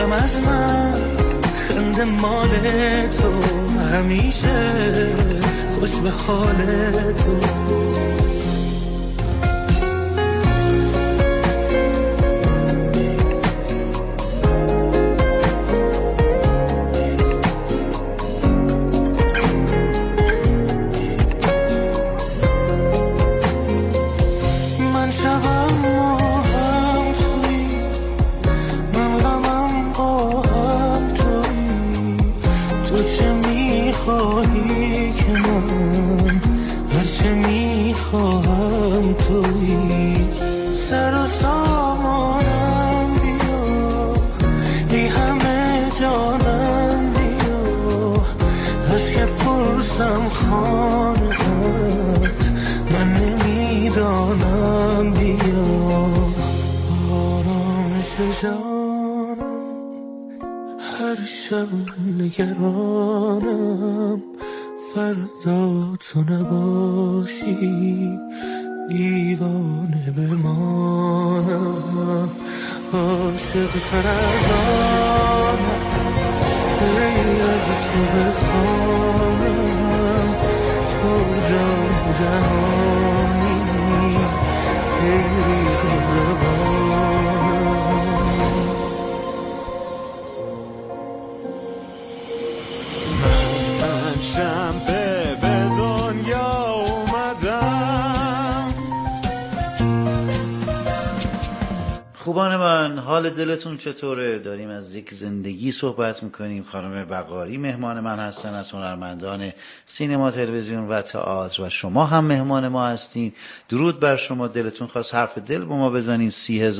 غم از من، خنده مال تو، همیشه خوش به حال تو. خواهم توی سر و سامانم بیا، ای همه جانم بیا، از که پرسم خانه‌ات من نمیدانم بیا. آرامش جانم هر شب نگرانم، فردا تو نباشی دیوانه بمانم. عاشق تر از آنم غیر از تو بخوانم، تو جان جهانی غیری بلوانم. من شنبه به دنیا اومدم. خوبان من، حال دلتون چطوره؟ داریم از یک زندگی صحبت میکنیم. خانم وقاری مهمان من هستن، از هنرمندان سینما، تلویزیون و تئاتر، و شما هم مهمان ما هستین. درود بر شما. دلتون خواست حرف دل با ما بزنین.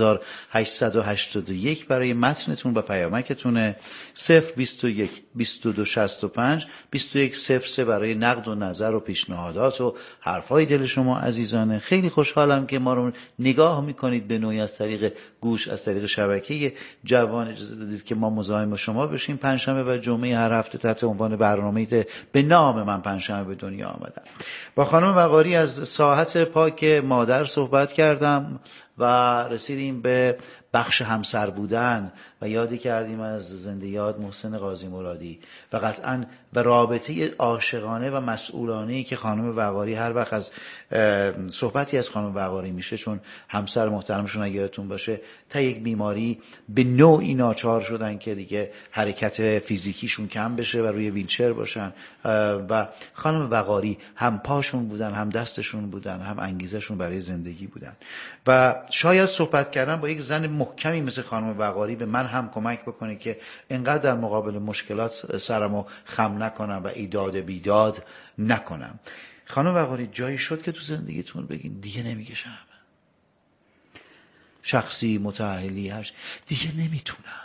30881 برای متنتون و پیامکتونه. 021 2265 2103 برای نقد و نظر و پیشنهادات و حرفای دل شما عزیزانه. خیلی خوشحالم که ما رو نگاه میکنید به نوعی از طریق گوش، از طریق شبکه جوان. اجازه دادید که ما مزاحم شما بشیم پنجشنبه و جمعه هر هفته تحت عنوان برنامه‌ای به نام من پنجشنبه به دنیا آمدم. با خانم وقاری از ساحت پاک مادر صحبت کردم و رسیدیم به بخش همسر بودن و یادی کردیم از زنده یاد محسن قاضی مرادی و قطعاً و رابطه عاشقانه و مسئولانه‌ای که خانم وقاری هر وقت از صحبتی از خانم وقاری میشه، چون همسر محترمشون اگه یادتون باشه تا یک بیماری به نوعی ناچار شدن که دیگه حرکت فیزیکیشون کم بشه و روی ویلچر باشن، و خانم وقاری هم پاشون بودن، هم دستشون بودن، هم انگیزشون برای زندگی بودن. و شاید صحبت کردن با یک زن محکمی مثل خانم وقاری به من هم کمک بکنه که انقدر در مقابل مشکلات سرمو خم نکنم و ایداد بیداد نکنم. خانم وقاری، جایی شد که تو زندگیتون بگین دیگه نمیکشم، شخصی، متأهلی، هر دیگه نمیتونم؟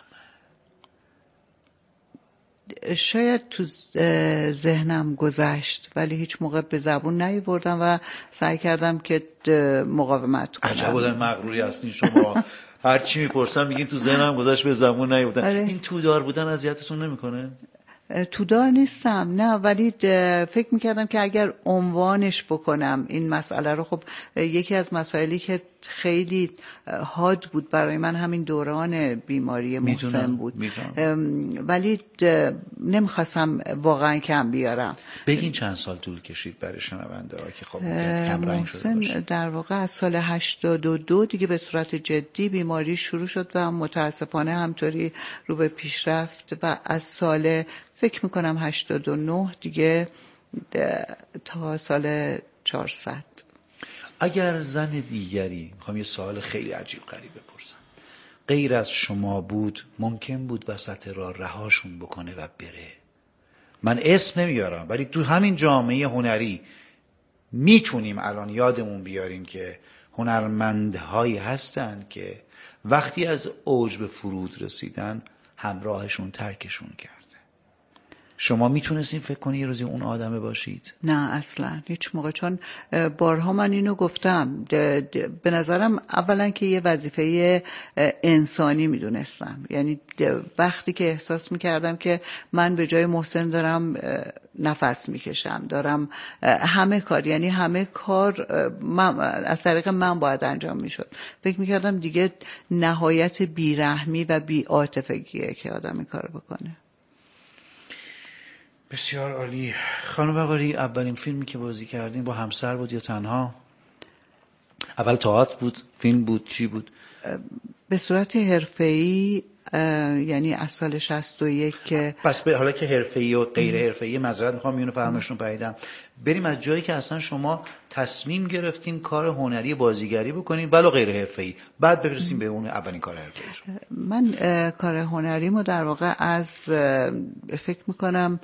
شاید تو ذهنم گذشت ولی هیچ موقع به زبون نیاوردم و سعی کردم که مقاومت کنم. عجب آدم مغروری هستین شما. هر چی میپرسم میگین تو ذهنم گذشت، به زبون نیاوردم. این تودار بودن اذیتتون نمیکنه؟ تودار نیستم، نه، ولی فکر میکردم که اگر عنوانش بکنم این مسئله رو، خب یکی از مسائلی که خیلی حاد بود برای من همین دوران بیماری محسن بود. ولی نمیخواستم واقعا کم بیارم. بگین چند سال طول کشید برای شنونده ها که خب کم رنگ شده باشه؟ در واقع از سال 82 دیگه به صورت جدی بیماری شروع شد و متاسفانه همطوری رو به پیش رفت و از سال فکر میکنم 89 دیگه تا سال 400. اگر زن دیگری، میخوام یه سوال خیلی عجیب غریب بپرسم، غیر از شما بود، ممکن بود وسط راه رهاشون بکنه و بره؟ من اسم نمیارم ولی تو همین جامعه هنری میتونیم الان یادمون بیاریم که هنرمندهایی هستن که وقتی از اوج به فرود رسیدن همراهشون ترکشون کرده. شما میتونستین فکر کنی یه روزی اون آدمه باشید؟ نه اصلا هیچ موقع، چون بارها من اینو گفتم، به نظرم اولا که یه وظیفه انسانی میدونستم. یعنی وقتی که احساس میکردم که من به جای محسن دارم نفس میکشم، دارم همه کار از طریق من باید انجام میشد، فکر میکردم دیگه نهایت بیرحمی و بی‌عاطفگیه که آدم این کار بکنه. بسیار عالی. خانم بقاری، اولین فیلمی که بازی کردین با همسر بود یا تنها؟ اول تئاتر بود، فیلم بود، چی بود؟ به صورت حرفه‌ای، یعنی از سال 61 که پس به حالا که حرفه‌ای و غیر حرفه‌ای، معذرت میخوام میونه فرمایشتون پریدم، بریم از جایی که اصلا شما تصمیم گرفتین کار هنری بازیگری بکنین ولو غیر حرفه‌ای، بعد برسیم به اون اولین کار حرفه‌ای شما. من کار هنریمو در واقع از فکر میکنم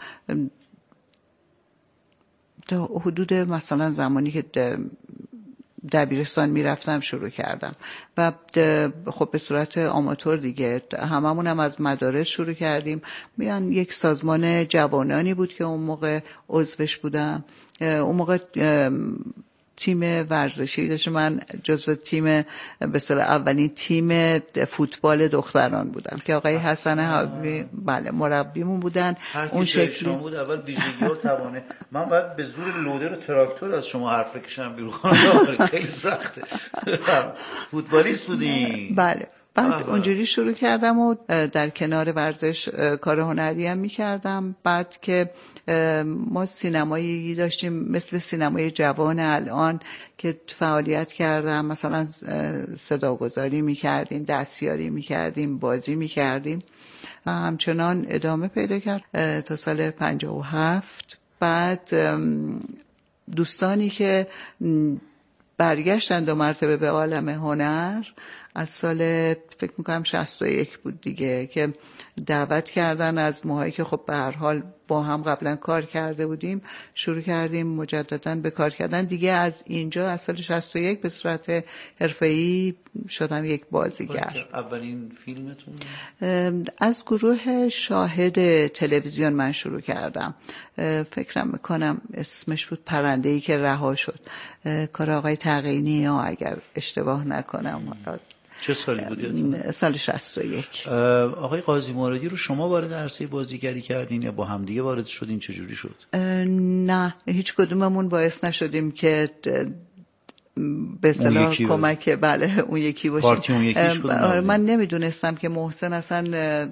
تا حدود مثلا زمانی که دبیرستان میرفتم شروع کردم و خب به صورت آماتور دیگه، هممونم از مدارس شروع کردیم. میان یک سازمان جوانانی بود که اون موقع عضوش بودم. اون موقع تیم ورزشی داشت، من جزو تیم به اصطلاح اولین تیم فوتبال دختران بودم که آقای حسن حبیبی بله مربیمون بودن. اون شکلی بود. اول ویژگی و توانه من باید به زور لودر و تراکتور از شما حرف بکشم بیرون، خانم خیلی سخته. فوتبالیست بودین؟ بله. بعد اونجوری شروع کردم و در کنار ورزش کار هنری هم می‌کردم. بعد که ما سینمایی داشتیم مثل سینمای جوان الان که فعالیت کردم، مثلا صداگذاری می‌کردیم، دستیاری می‌کردیم، بازی می‌کردیم و همچنان ادامه پیدا کرد تا سال 57. بعد دوستانی که برگشتن 2 مرتبه به عالم هنر از سال فکر میکنم 61 بود دیگه، که دعوت کردن از ماهایی که خب به هر حال با هم قبلا کار کرده بودیم، شروع کردیم مجددا به کار کردن دیگه. از اینجا از سال 61 به صورت حرفه‌ای شدم یک بازیگر. اولین فیلمتون؟ از گروه شاهد تلویزیون من شروع کردم، فکرم میکنم اسمش بود پرنده‌ای که رها شد، کار آقای تقیینی ها اگر اشتباه نکنم. چه سالی بود؟ سال 61. آقای قاضی مرادی رو شما وارد عرصه بازیگری کردین یا با همدیگه وارد شدین؟ چجوری شد؟ نه، هیچ کدوممون باعث نشدیم که به اصطلاح کمک اون یکی باشیم. پارتی اون یکیش بود. من نمیدونستم که محسن اصلا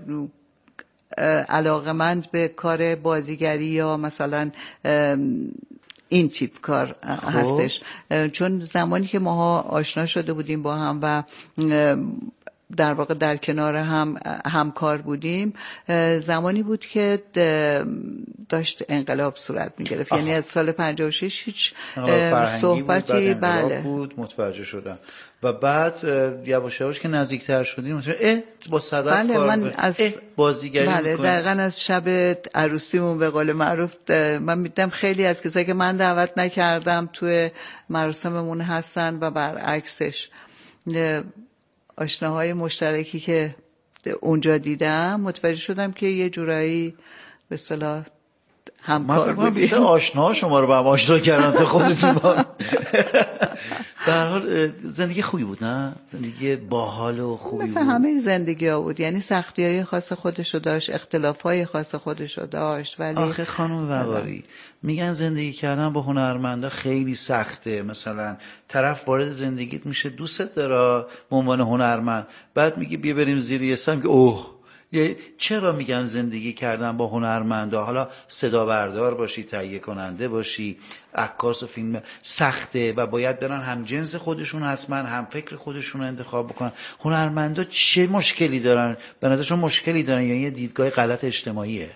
علاقمند به کار بازیگری یا مثلا این تیپ کار هستش، چون زمانی که ماها آشنا شده بودیم با هم و در واقع در کنار هم همکار بودیم، زمانی بود که داشت انقلاب صورت می‌گرفت. یعنی از سال 56 هیچ صحبتی بود، متوجه شدم. و بعد یواش یواش که نزدیکتر شدیم با صدف کار من از بازیگری بله دقیقاً از شب عروسیمون به قول معروف من میدم خیلی از کسایی که من دعوت نکردم توی مراسممون هستن و برعکسش آشناهای مشترکی که اونجا دیدم متوجه شدم که یه جورایی به اصطلاح همکار بودیم. آشنا شما رو با هم آشنا کردن تا خودتون با به هر حال زندگی خوبی بود، نه؟ زندگی باحال و خوبی مثل بود. همه زندگی ها بود، یعنی سختی‌های خاص خودشو داشت، اختلاف‌های خاص خودشو داشت. ولی آخه خانم بقاری میگن زندگی کردن با هنرمندا خیلی سخته. مثلا طرف وارد زندگیت میشه، دوستت داره به عنوان هنرمند، بعد میگه بیا بریم زیر یه سم که اوه چرا میگن زندگی کردن با هنرمندا، حالا صدا بردار باشی، تهیه کننده باشی، عکاس و فیلم، سخته و باید برن هم جنس خودشون حتما هم فکر خودشون انتخاب بکنن. هنرمندا چه مشکلی دارن؟ به نظرشون مشکلی دارن یا یه دیدگاه غلط اجتماعیه؟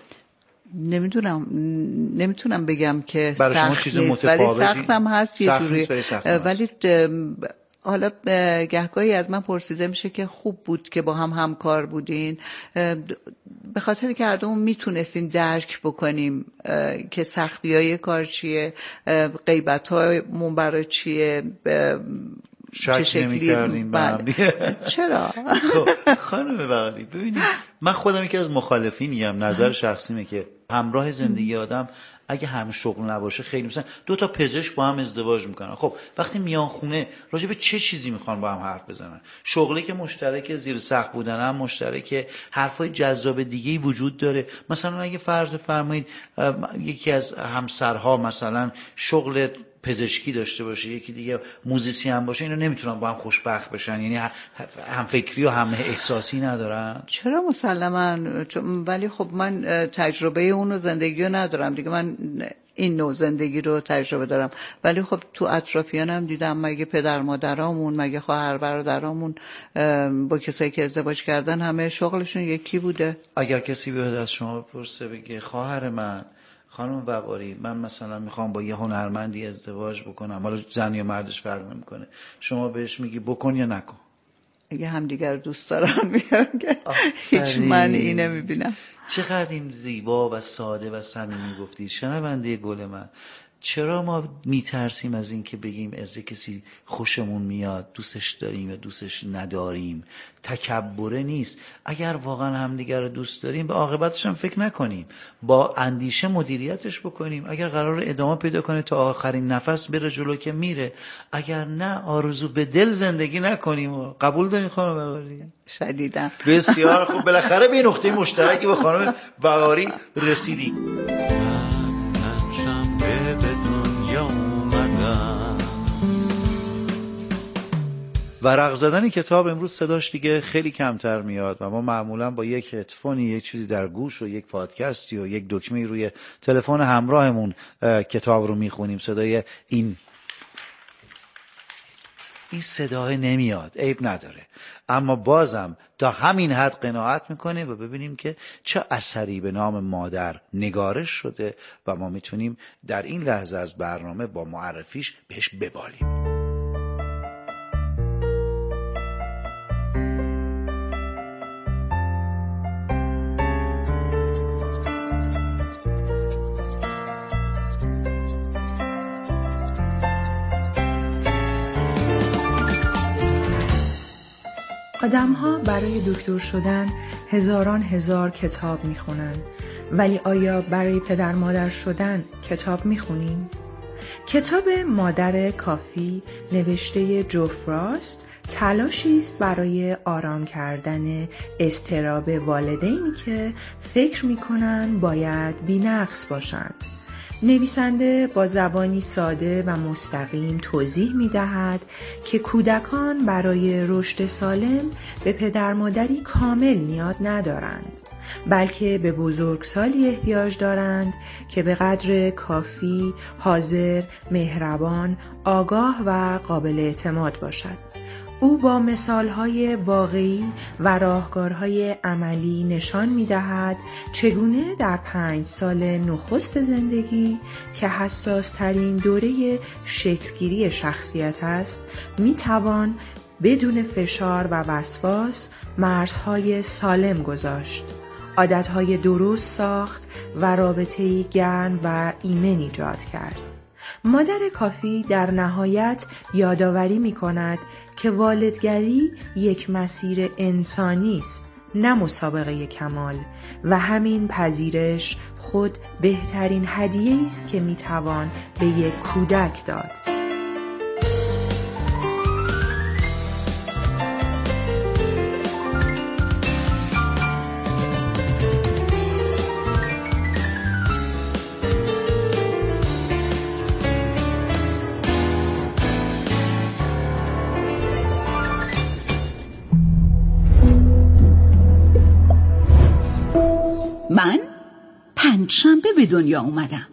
نمیتونم بگم که برای شما سخت چیز نیست، ولی متفاوتی سختم هست یه جوری. ولی حالا گهگاهی از من پرسیده میشه که خوب بود که با هم همکار بودین، به خاطر که هر دومون میتونستیم درک بکنیم که سختی‌های کار چیه، غیبت‌هامون برای چیه، شک نمی‌کردیم به هم دیگه. چرا؟ خب خانم بغلی ببینید، من خودم یکی از مخالفینیم، نظر شخصیمه که همراه زندگی آدم اگه هم شغل نباشه خیلی، مثلا 2 تا پزشک با هم ازدواج میکنن، خب وقتی میان خونه راجع به چه چیزی میخوان با هم حرف بزنن؟ شغلی که مشترک، زیر سقف بودن هم مشترک، حرفای جذاب دیگه‌ای وجود داره. مثلا اگه فرض فرمایید یکی از همسرها مثلا شغل پزشکی داشته باشه، یکی دیگه موزیسین باشه، اینا نمیتونن با هم خوشبخت بشن، یعنی هم فکری و هم احساسی ندارن. چرا؟ مسلما. ولی خب من تجربه اونو زندگی رو ندارم دیگه، من این نوع زندگی رو تجربه دارم، ولی خب تو اطرافیانم دیدم مگه پدر مادرامون، مگه خواهر برادرامون با کسایی که ازدواج کردن همه شغلشون یکی بوده. اگر کسی بیاد از شما بپرسه بگه خواهر من، خانم وقاری، من مثلا میخوام با یه هنرمندی ازدواج بکنم، حالا زن یا مردش فرق نمیکنه، شما بهش میگی بکن یا نکن؟ اگه همدیگر دوست دارن میگم که هیچ معنی نمیبینم. چقدر این زیبا و ساده و صمیمی گفتی. شنونده گل من، چرا ما میترسیم از این که بگیم از کسی خوشمون میاد دوستش داریم یا دوستش نداریم؟ تکبره نیست. اگر واقعا همدیگر رو دوست داریم به عاقبتش هم فکر نکنیم، با اندیشه مدیریتش بکنیم. اگر قرار ادامه پیدا کنه تا آخرین نفس بره جلو که میره، اگر نه آرزو به دل زندگی نکنیم. قبول دارین خانم بغاری؟ شدیداً. بسیار خوب، بالاخره به نقطه مشترکی با خانم بغاری رسیدیم. ورق زدن کتاب امروز صداش دیگه خیلی کمتر میاد و ما معمولا با یک هدفونی، یک چیزی در گوش و یک پادکستی و یک دکمه روی تلفن همراهمون کتاب رو میخونیم. صدای این صدای نمیاد، عیب نداره، اما بازم تا همین حد قناعت میکنه و ببینیم که چه اثری به نام مادر نگارش شده و ما میتونیم در این لحظه از برنامه با معرفیش بهش ببالیم. آدم‌ها برای دکتر شدن هزار کتاب میخونن، ولی آیا برای پدر مادر شدن کتاب میخونیم؟ کتاب مادر کافی نوشته جو فراست تلاشی است برای آرام کردن اضطراب والدینی که فکر میکنن باید بی‌نقص باشند. نویسنده با زبانی ساده و مستقیم توضیح می‌دهد که کودکان برای رشد سالم به پدر مادری کامل نیاز ندارند، بلکه به بزرگسالی احتیاج دارند که به قدر کافی حاضر، مهربان، آگاه و قابل اعتماد باشد. او با مثالهای واقعی و راهکارهای عملی نشان می‌دهد چگونه در 5 سال نخست زندگی که حساس ترین دوره شکلگیری شخصیت است، می‌توان بدون فشار و وسواس مرزهای سالم گذاشت، عادتهای درست ساخت و رابطه‌ای گرم و ایمن ایجاد کرد. مادر کافی در نهایت یادآوری می‌کند که والدگری یک مسیر انسانی است، نه مسابقه کمال، و همین پذیرش خود بهترین هدیه است که میتوان به یک کودک داد. من 5 شنبه به دنیا اومدم.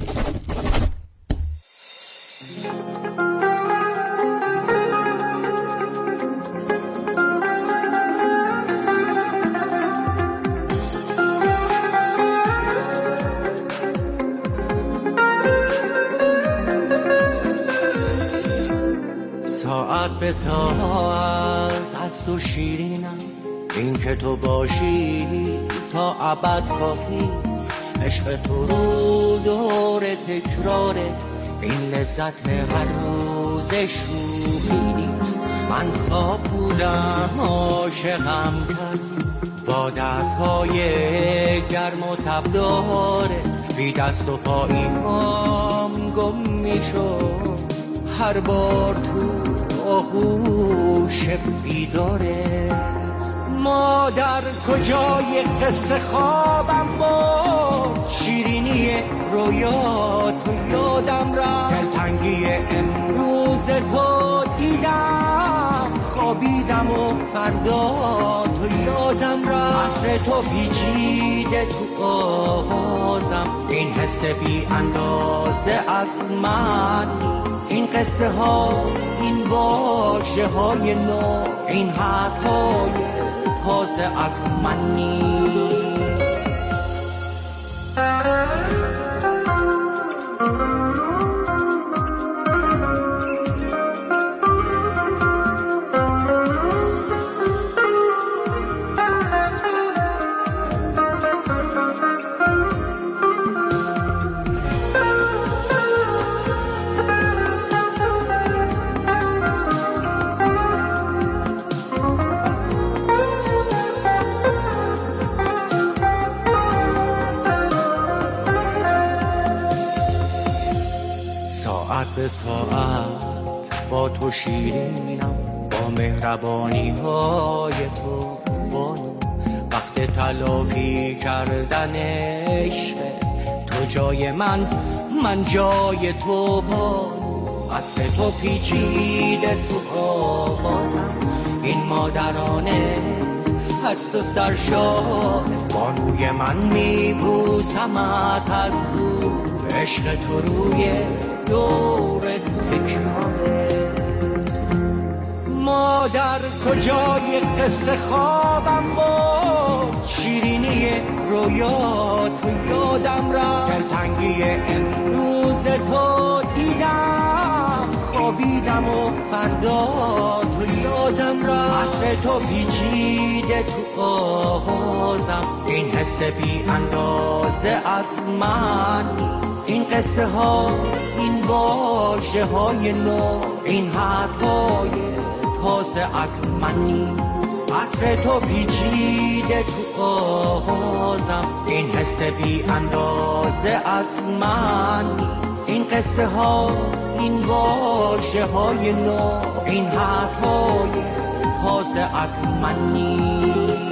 ساعت به ساعت از تو شیرینم، این که تو باشی تا ابد کافیست. عشق تو رو دور تکراره، این لذت هر روز امروز شوخی نیست. من خواب بودم عاشقم کرد با دستهای گرم و تبدارت، بی دست و پایی هم گم میشد هر بار تو آغوش بیدارت. مادر کجای قصه خوابم بود، شیرینی رویاتو یادم رفت، دلتنگی امروز تو دیدم، خوابیدم و فردا تو یادم رفت. عطر تو پیچیده تو آوازم، این حس بی اندازه از من، این قصه ها، این واژه های نو، این حرفهای تازه از من نیست. به ساعت با تو شیرینم، با مهربانی های تو بانو، وقت تلافی کردن عشق تو جای من جای تو بانو. عطر تو پیچیده تو آوازم، این مادرانه هست و سرشاد، بانوی من میبوسمت از دور، عشق تو روی دور تکراره. مادر کجای قصه خوابم بود، شیرینی رویاتو یادم رفت، دلتنگی امروز تو دیدم، خوابیدم و فردا تو یادم رفت. عطر تو پیچیده تو آوازم، این حس بی اندازه از من، این قصه ها، این واژه های نو، این حرفهای تازه از من نیست. عطر تو پیچیده تو آوازم، این حس بی اندازه از من، این قصه ها، این واژه های نو، این حرفهای تازه از من نیست.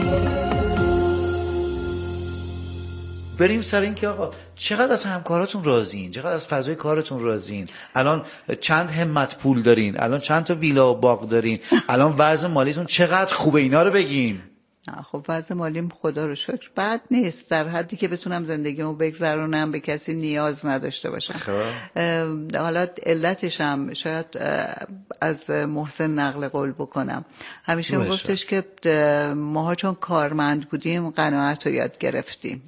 بریم سر این که آقا چقدر از همکاراتون راضیین، چقدر از فضای کارتون راضیین، الان چند همت پول دارین، الان چند تا ویلا و باغ دارین، الان وضع مالیتون چقدر خوبه، اینا رو بگین. خب وضع مالیم خدا رو شکر بد نیست، در حدی که بتونم زندگیمو بگذرونم، به کسی نیاز نداشته باشم. حالا علتش هم شاید از محسن نقل قول بکنم، همیشه گفتش که ماها چون کارمند بودیم قناعت رو یاد گرفتیم.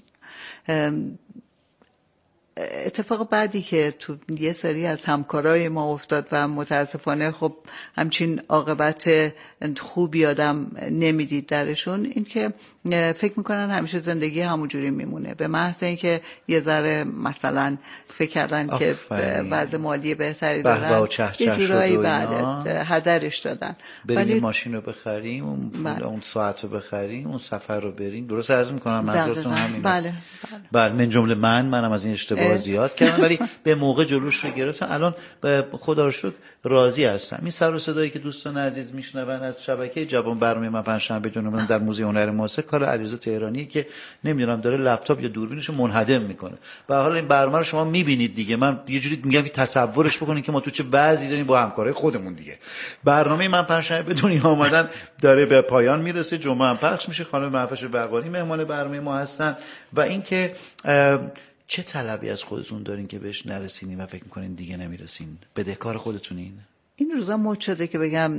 اتفاق بعدی که تو یه سری از همکارای ما افتاد و متاسفانه خب همچین عاقبت خوبی آدم نمیدید درشون، این که فکر میکنن همیشه زندگی همونجوری میمونه، به محض اینکه یه ذره مثلا فکر کردن که وضع مالی بهتری دارن یه جورایی بعد هدرش دادن. بریم ماشین رو بخریم، اون ساعت رو بخریم، اون سفر رو بریم. درست عرض میکنم منظورتون همین است؟ بله من جمله منم از این اشتباه زیاد کردم، ولی به موقع جلوش رو گرفتم. الان خدا رو شکر راضی هستم. این سر و صدایی که دوستان عزیز میشنون از شبکه جوان، برنامه من پنجشنبه بدون در موزه هنر معاصر، کار علیرضا تهرانی که نمیدونم داره لپتاپ یا دوربینش منهدم میکنه. به هر حال این برنامه رو شما میبینید دیگه، من یه جوری میگم که تصورش بکنید که ما تو چه وضعی داریم با همکارای خودمون دیگه. برنامه من پنجشنبه به دنیا آمدن داره به پایان میرسه، جمعه هم پخش میشه. خانم مهوش بقاری مهمان برنامه ما هستن و اینکه چه طلبی از خودتون دارین که بهش نرسینین و فکر میکنین دیگه نمیرسین؟ بدهکار خودتونین؟ این روزا مد شده که بگم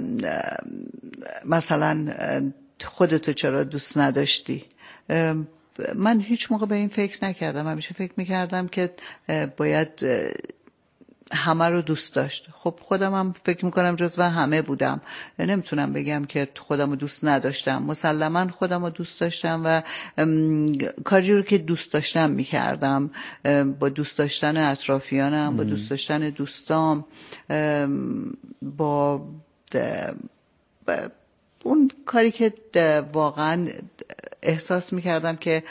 مثلا خودتو چرا دوست نداشتی. من هیچ موقع به این فکر نکردم، همیشه فکر میکردم که باید همه رو دوست داشت. خب خودم هم فکر میکنم جزو همه بودم، نمیتونم بگم که خودم رو دوست نداشتم. مسلما خودم رو دوست داشتم و کاری رو که دوست داشتم میکردم، با دوست داشتن اطرافیانم، با دوست داشتن دوستام، با اون کاری که واقعا احساس میکردم که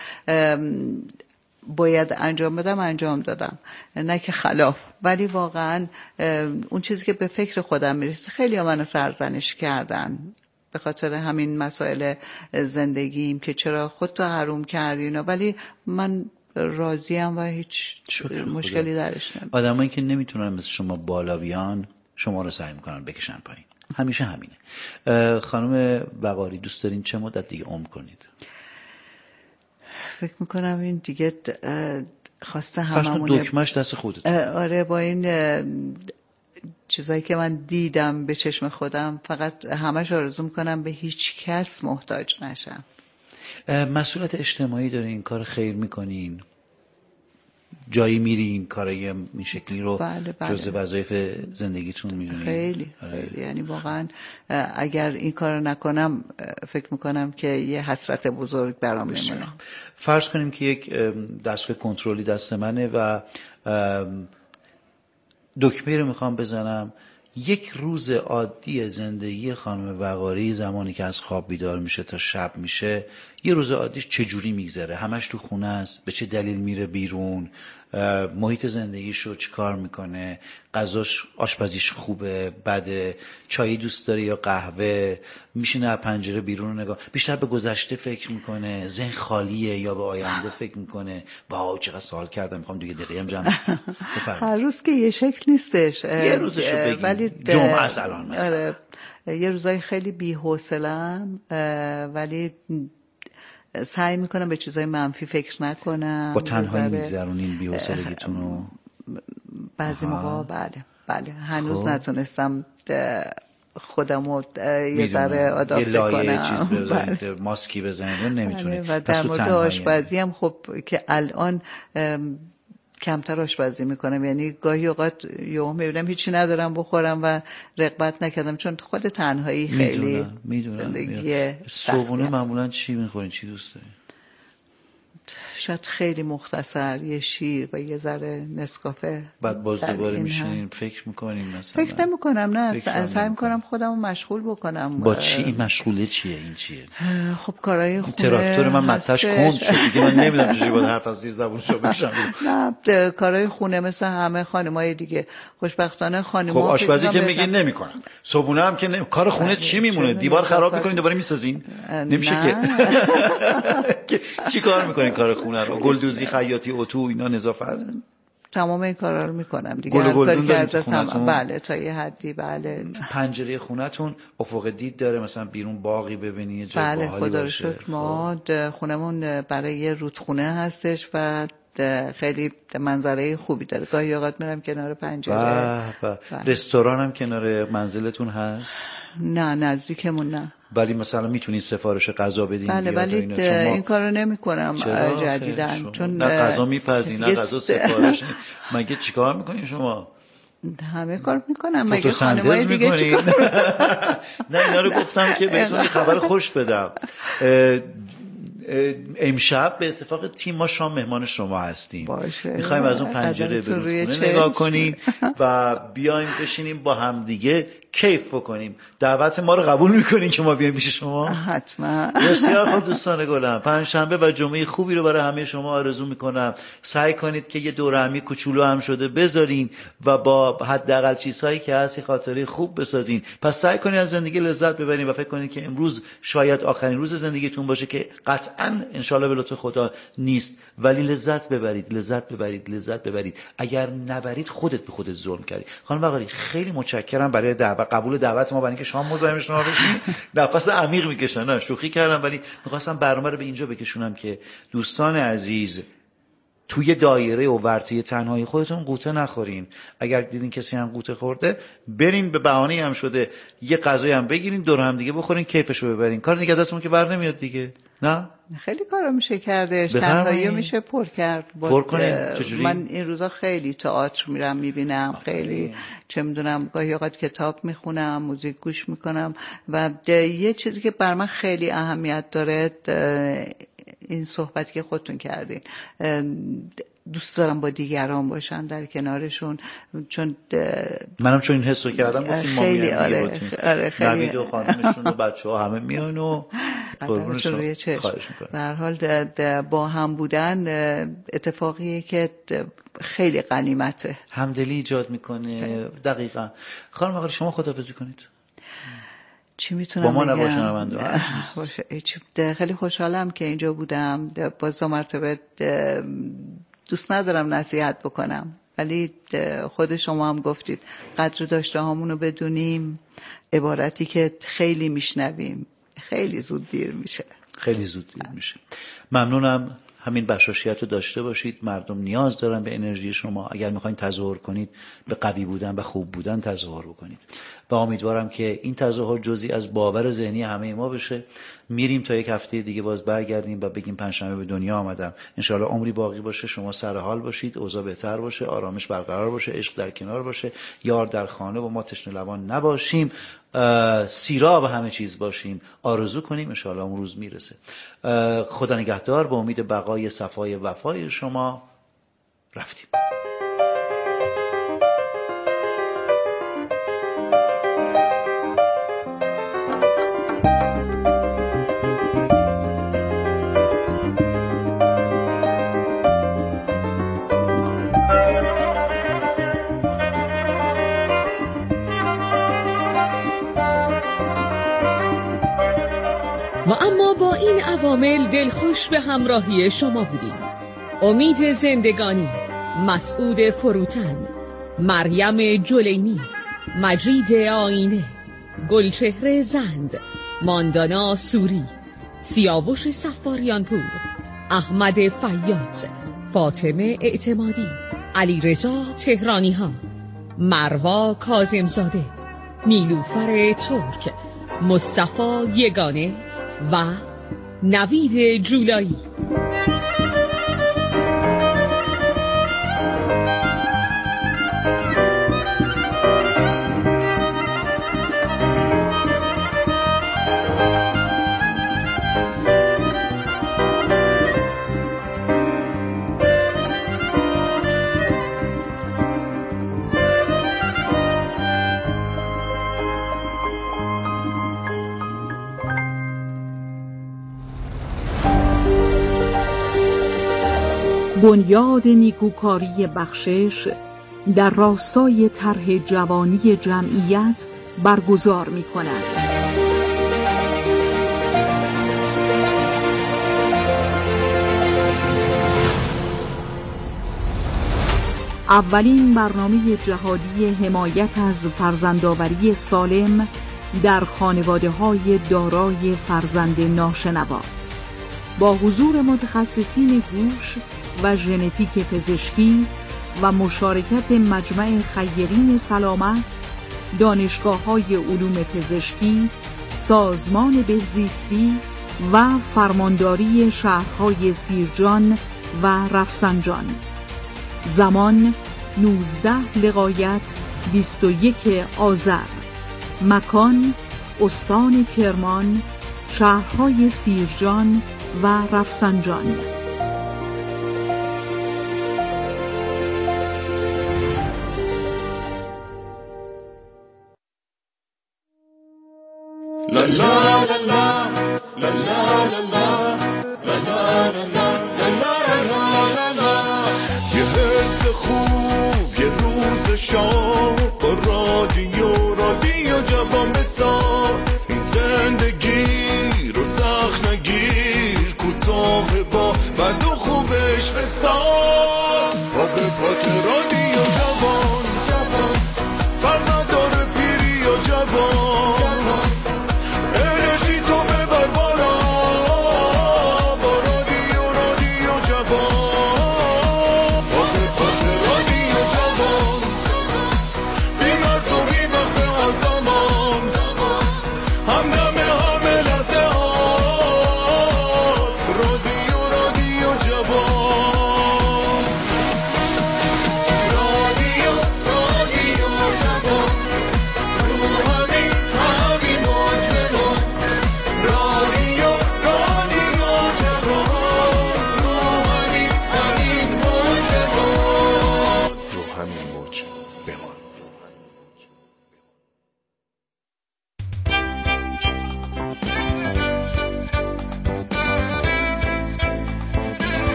باید انجام بدم انجام دادم، نه که خلاف. ولی واقعا اون چیزی که به فکر خودم میرسه، خیلی ها منو سرزنش کردن به خاطر همین مسائل زندگیم که چرا خودتو حروم کردی اینا، ولی من راضیم و هیچ مشکلی درش نمیاد. آدمایی که نمیتونن مثل شما بالا بیان شما رو سعی میکنن بکشن پایین، همیشه همینه. خانم وقاری دوست دارین چه مدت دیگه عمر کنید؟ فکر میکنم این دیگه خواسته هممونه. دکمش دست خودت. آره، با این چیزایی که من دیدم به چشم خودم، فقط همش آرزو میکنم به هیچ کس محتاج نشم. مسئولیت اجتماعی دارین، کار خیر میکنین، جایی میرین کارای این شکلی رو بله. جزء وظایف زندگیتون میدونین؟ خیلی خیلی، یعنی واقعا اگر این کار نکنم فکر میکنم که یه حسرت بزرگ برام میمونه. فرض کنیم که یک دستگاه کنترلی دست منه و دکمه رو میخوام بزنم. یک روز عادی زندگی خانم وقاری زمانی که از خواب بیدار میشه تا شب میشه، یه روز عادیش چجوری میگذره؟ همش تو خونه است؟ به چه دلیل میره بیرون؟ محیط زندگیشو چی کار میکنه؟ غذاش، آشپزیش خوبه بده؟ چایی دوست داره یا قهوه؟ میشینه از پنجره بیرون رو نگاه، بیشتر به گذشته فکر میکنه، ذهن خالیه یا به آینده فکر میکنه؟ واو چقدر سوال کردم، میخوام 2 دقیقه هم جمع هر روز که یه شکل نیستش، یه روزشو بگیم. ولی جمعه است الان مثلا یه روزای خیلی بی‌حوصله‌ام، ولی سعی میکنم به چیزای منفی فکر نکنم. با تنهایی میگذرونین بی‌حوصلگیتون رو؟ بعضی موقع بله هنوز نتونستم خودمو یه ذره آداپته کنم. یه لایه چیز بزنید، ماسکی بزنید، نمیتونید. و در مورد آشپزی هم خب که الان کمتر آشپزی میکنم، یعنی گاهی اوقات یهو میبینم هیچی ندارم بخورم و رغبت نکردم، چون خود تنهایی خیلی زندگی صبحونه معمولا چی میخورین؟ چی دوست دارین؟ شاید خیلی مختصر یه شیر و یه ذره نسکافه. بعد باز دوباره میشینین فکر میکنین مثلا؟ فکر نمیکنم، نه، سعی میکنم خودمو مشغول بکنم. با چی؟ این مشغوله چیه؟ این چیه؟ خب کارهای خونه. تراکتور من متش کند شد دیگه، من نمیدونم چجوری باید حرف از زیر زبونشو بکشم. نه، کارهای خونه مثل همه خانمای دیگه. خوشبختانه خانم‌ها خب آشپزی که میگین نمیکنن، صبحونه هم که کار خونه چی میمونه؟ دیوار خراب میکنین دوباره میسازین؟ نمیشه که. چی کار میکنین کار خونه رو؟ گلدوزی، خیاطی، اتو، اینا، نظافت؟ تمام این کارا رو میکنم دیگه. هر کاری که از دستم، بله تا یه حدی. بله. پنجره خونتون افق دید داره؟ مثلا بیرون باغی ببینی، جای باحالی باشه؟ بله خدا رو شکر ما خونمون برای یه رودخونه هستش و خیلی منظره خوبی داره. گاهی اوقات میرم کنار پنجره. رستوران هم کنار منزلتون هست؟ نه نزدیکمون نه. ولی مثلا میتونید سفارش غذا بدین؟ بله ولی این کارو نمیکنم جدیدن، چون نه غذا میپزین نه غذا سفارش. مگه چیکار میکنین شما؟ همه کار میکنم، مگه خانمای دیگه چیکار؟ نه اینا رو گفتم که بهتون خبر خوش بدم. امشب به اتفاق تیم ما شام مهمان شما هستیم. میخوایم از اون پنجره به رودخونه نگاه کنیم و بیایم بشینیم با هم دیگه کیف بکنیم. دعوت ما رو قبول میکنین که ما بیایم پیش شما؟ حتما. بسیار خوب دوستان گلم، پنجشنبه و جمعه خوبی رو برای همه شما آرزو میکنم. سعی کنید که یه دوره همی کوچولو هم شده بذارین و با حداقل چیزهایی که هست خاطره خوب بسازین. پس سعی کنید از زندگی لذت ببرین و فکر کنید که امروز شاید آخرین روز زندگیتون باشه که قطعاً انشالله به لطف خدا نیست، ولی لذت ببرید. اگر نبرید خودت به خودت ظلم کردی. خانم وقاری خیلی متشکرم برای قبول دعوت ما، برای اینکه شما مزاحم شما بشین. نفس عمیق میکشن. نه شوخی کردم، ولی میخواستم برنامه رو به اینجا بکشونم که دوستان عزیز توی دایره و ورطه تنهایی خودتون قوطه نخورین. اگر دیدین کسی هم قوطه خورده، برین به بهانه هم شده یه غذایی هم بگیرین، دور هم دیگه بخورین، کیفشو ببرین. کار دیگه دستمون که بر نمیاد دیگه. نه خیلی کارا میشه کردش، تنهایی میشه پر کرد. پر کنیم. چجوری؟ من این روزا خیلی تئاتر میرم میبینم، خیلی چه میدونم گاهی اوقات کتاب میخونم، موزیک گوش میکنم. و یه چیزی که بر من خیلی اهمیت داره این صحبتی که خودتون کردین، دوست دارم با دیگران باشم، در کنارشون، چون منم چون این حسو کردم گفتیم ما خیلی آره نوید و خانمشون و بچه‌ها همه میان و قربونشون خواهش میکنم. به هر حال با هم بودن اتفاقیه که خیلی غنیمته، همدلی ایجاد میکنه. دقیقاً. خانم آقا شما خداحافظی کنید. چی میتونم بگم؟ با ما نباشن خیلی خوشحالم که اینجا بودم. باز دو مرتبه دوست ندارم نصیحت بکنم، ولی خود شما هم گفتید قدر داشته هامونو بدونیم، عبارتی که خیلی میشنویم خیلی زود دیر میشه. خیلی زود دیر میشه. ممنونم. همین بشاشیت رو داشته باشید. مردم نیاز دارن به انرژی شما. اگر میخواین تظاهر کنید به قوی بودن و خوب بودن تظاهر بکنید و امیدوارم که این تظاهر جزئی از باور ذهنی همه ما بشه. میریم تا یک هفته دیگه باز برگردیم و بگیم پنجشنبه به دنیا آمدم. انشالله عمری باقی باشه، شما سر حال باشید، اوضاع بهتر باشه، آرامش برقرار باشه، عشق در کنار باشه، یار در خانه و ما تشنه لبان نباشیم، سیراب همه چیز باشیم. آرزو کنیم انشالله اون روز میرسه. خدا نگهدار. به امید بقای صفای وفای شما رفتیم. و اما با این عوامل دلخوش به همراهی شما بودیم. امید زندگانی، مسعود فروتن، مریم جلینی، مجید آینه، گلچهره زند، ماندانا سوری، سیاوش صفاریان پور، احمد فیاض، فاطمه اعتمادی، علی رضا تهرانی ها، مروا کاظمزاده، نیلوفر ترک، مصطفی یگانه و نوید جولایی. بنیاد نیکوکاری بخشش در راستای طرح جوانی جمعیت برگزار می‌کند. اولین برنامه جهادی حمایت از فرزندآوری سالم در خانواده‌های دارای فرزند ناشنوا با حضور متخصصین گوش و ژنتیک پزشکی و مشارکت مجمع خیرین سلامت، دانشگاه‌های علوم پزشکی، سازمان بهزیستی و فرمانداری شهرهای سیرجان و رفسنجان. زمان 19 لقایت 21 آذر. مکان استان کرمان، شهرهای سیرجان و رفسنجان. لا لا لا لا لا لا لا یه حس خوب، یه روز شام با رادیو جوان بساز.